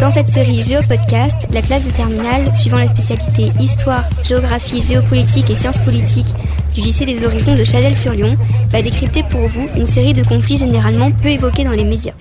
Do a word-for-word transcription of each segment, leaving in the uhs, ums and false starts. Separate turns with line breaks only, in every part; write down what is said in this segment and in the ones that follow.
Dans cette série Géopodcast, la classe de terminale, suivant la spécialité Histoire, Géographie, Géopolitique et Sciences politiques du lycée des Horizons de Chazelles-sur-Lyon, va décrypter pour vous une série de conflits généralement peu évoqués dans les médias.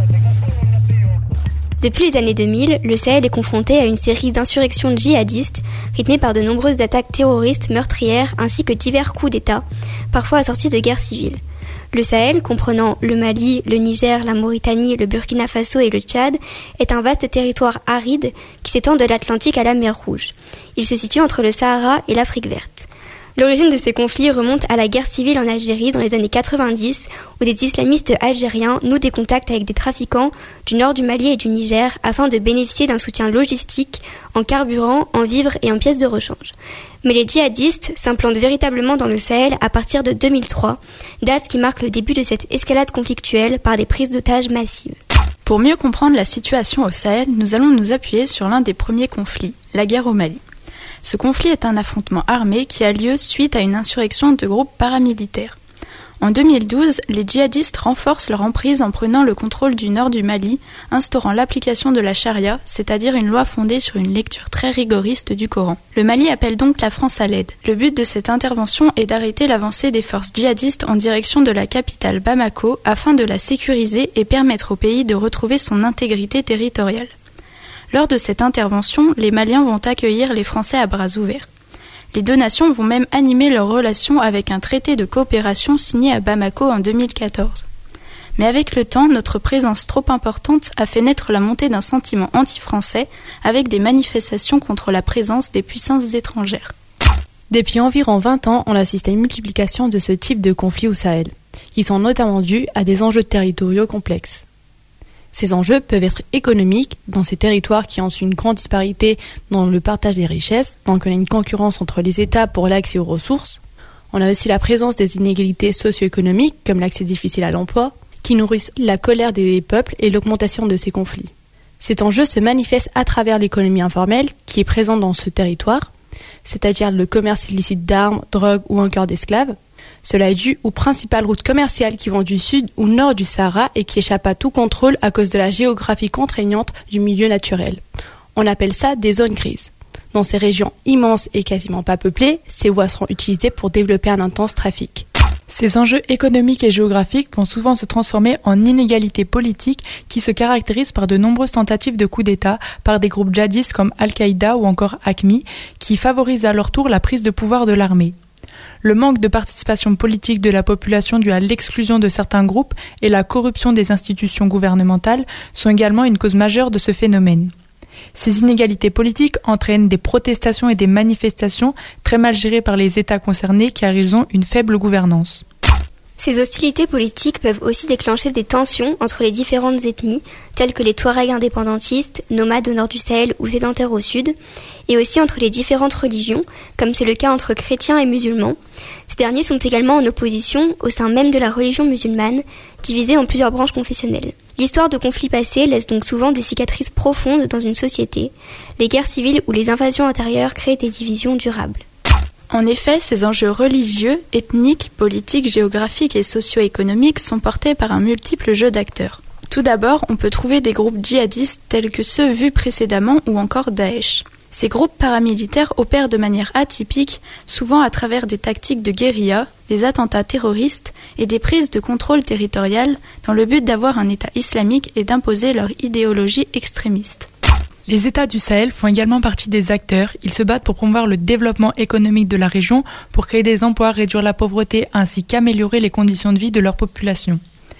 Depuis les années deux mille, le Sahel est confronté à une série d'insurrections djihadistes rythmées par de nombreuses attaques terroristes meurtrières ainsi que divers coups d'État, parfois assortis de guerres civiles. Le Sahel, comprenant le Mali, le Niger, la Mauritanie, le Burkina Faso et le Tchad, est un vaste territoire aride qui s'étend de l'Atlantique à la mer Rouge. Il se situe entre le Sahara et l'Afrique verte. L'origine de ces conflits remonte à la guerre civile en Algérie dans les années quatre-vingt-dix, où des islamistes algériens nouent des contacts avec des trafiquants du nord du Mali et du Niger afin de bénéficier d'un soutien logistique en carburant, en vivres et en pièces de rechange. Mais les djihadistes s'implantent véritablement dans le Sahel à partir de deux mille trois, date qui marque le début de cette escalade conflictuelle par des prises d'otages massives.
Pour mieux comprendre la situation au Sahel, nous allons nous appuyer sur l'un des premiers conflits, la guerre au Mali. Ce conflit est un affrontement armé qui a lieu suite à une insurrection de groupes paramilitaires. En deux mille douze, les djihadistes renforcent leur emprise en prenant le contrôle du nord du Mali, instaurant l'application de la charia, c'est-à-dire une loi fondée sur une lecture très rigoriste du Coran. Le Mali appelle donc la France à l'aide. Le but de cette intervention est d'arrêter l'avancée des forces djihadistes en direction de la capitale Bamako afin de la sécuriser et permettre au pays de retrouver son intégrité territoriale. Lors de cette intervention, les Maliens vont accueillir les Français à bras ouverts. Les deux nations vont même animer leurs relations avec un traité de coopération signé à Bamako en deux mille quatorze. Mais avec le temps, notre présence trop importante a fait naître la montée d'un sentiment anti-français avec des manifestations contre la présence des puissances étrangères.
Depuis environ vingt ans, on assiste à une multiplication de ce type de conflits au Sahel, qui sont notamment dus à des enjeux territoriaux complexes. Ces enjeux peuvent être économiques, dans ces territoires qui ont une grande disparité dans le partage des richesses, donc on a une concurrence entre les États pour l'accès aux ressources. On a aussi la présence des inégalités socio-économiques, comme l'accès difficile à l'emploi, qui nourrissent la colère des peuples et l'augmentation de ces conflits. Cet enjeu se manifeste à travers l'économie informelle qui est présente dans ce territoire, c'est-à-dire le commerce illicite d'armes, drogues ou encore d'esclaves. Cela est dû aux principales routes commerciales qui vont du sud ou nord du Sahara et qui échappent à tout contrôle à cause de la géographie contraignante du milieu naturel. On appelle ça des zones grises. Dans ces régions immenses et quasiment pas peuplées, ces voies seront utilisées pour développer un intense trafic.
Ces enjeux économiques et géographiques vont souvent se transformer en inégalités politiques qui se caractérisent par de nombreuses tentatives de coups d'État par des groupes djihadistes comme Al-Qaïda ou encore A Q M I qui favorisent à leur tour la prise de pouvoir de l'armée. Le manque de participation politique de la population dû à l'exclusion de certains groupes et la corruption des institutions gouvernementales sont également une cause majeure de ce phénomène. Ces inégalités politiques entraînent des protestations et des manifestations très mal gérées par les États concernés car ils ont une faible gouvernance.
Ces hostilités politiques peuvent aussi déclencher des tensions entre les différentes ethnies, telles que les Touaregs indépendantistes, nomades au nord du Sahel ou sédentaires au sud, et aussi entre les différentes religions, comme c'est le cas entre chrétiens et musulmans. Ces derniers sont également en opposition au sein même de la religion musulmane, divisée en plusieurs branches confessionnelles. L'histoire de conflits passés laisse donc souvent des cicatrices profondes dans une société. Les guerres civiles ou les invasions intérieures créent des divisions durables.
En effet, ces enjeux religieux, ethniques, politiques, géographiques et socio-économiques sont portés par un multiple jeu d'acteurs. Tout d'abord, on peut trouver des groupes djihadistes tels que ceux vus précédemment ou encore Daesh. Ces groupes paramilitaires opèrent de manière atypique, souvent à travers des tactiques de guérilla, des attentats terroristes et des prises de contrôle territorial dans le but d'avoir un État islamique et d'imposer leur idéologie extrémiste.
Les États du Sahel font également partie des acteurs. Ils se battent pour promouvoir le développement économique de la région, pour créer des emplois, réduire la pauvreté, ainsi qu'améliorer les conditions de vie de leur population.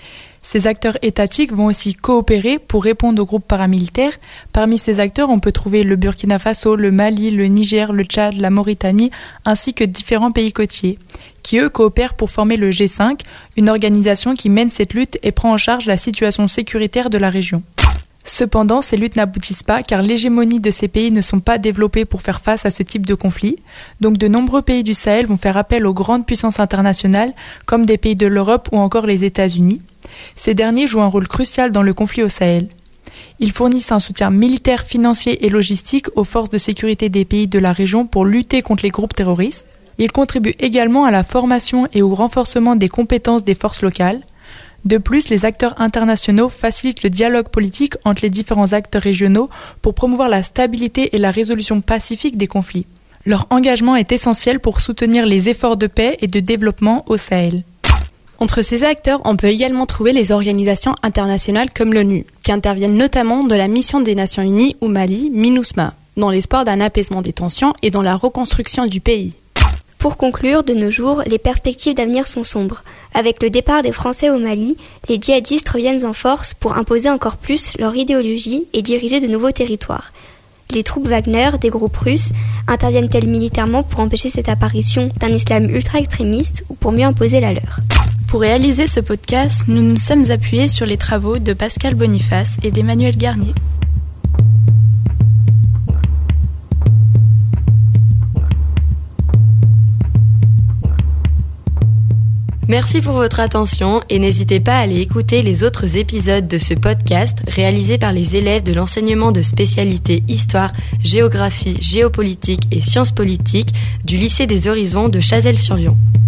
Ces acteurs étatiques vont aussi coopérer pour répondre aux groupes paramilitaires. Parmi ces acteurs, on peut trouver le Burkina Faso, le Mali, le Niger, le Tchad, la Mauritanie, ainsi que différents pays côtiers, qui eux coopèrent pour former le G cinq, une organisation qui mène cette lutte et prend en charge la situation sécuritaire de la région. Cependant, ces luttes n'aboutissent pas car l'hégémonie de ces pays ne sont pas développées pour faire face à ce type de conflit. Donc de nombreux pays du Sahel vont faire appel aux grandes puissances internationales comme des pays de l'Europe ou encore les États-Unis. Ces derniers jouent un rôle crucial dans le conflit au Sahel. Ils fournissent un soutien militaire, financier et logistique aux forces de sécurité des pays de la région pour lutter contre les groupes terroristes. Ils contribuent également à la formation et au renforcement des compétences des forces locales. De plus, les acteurs internationaux facilitent le dialogue politique entre les différents acteurs régionaux pour promouvoir la stabilité et la résolution pacifique des conflits. Leur engagement est essentiel pour soutenir les efforts de paix et de développement au Sahel.
Entre ces acteurs, on peut également trouver les organisations internationales comme l'ONU, qui interviennent notamment dans la mission des Nations Unies au Mali, MINUSMA, dans l'espoir d'un apaisement des tensions et dans la reconstruction du pays.
Pour conclure, de nos jours, les perspectives d'avenir sont sombres. Avec le départ des Français au Mali, les djihadistes reviennent en force pour imposer encore plus leur idéologie et diriger de nouveaux territoires. Les troupes Wagner, des groupes russes, interviennent-elles militairement pour empêcher cette apparition d'un islam ultra-extrémiste ou pour mieux imposer la leur ?
Pour réaliser ce podcast, nous nous sommes appuyés sur les travaux de Pascal Boniface et d'Emmanuel Garnier.
Merci pour votre attention et n'hésitez pas à aller écouter les autres épisodes de ce podcast réalisés par les élèves de l'enseignement de spécialité Histoire, Géographie, Géopolitique et Sciences politiques du lycée des Horizons de Chazelles-sur-Yon.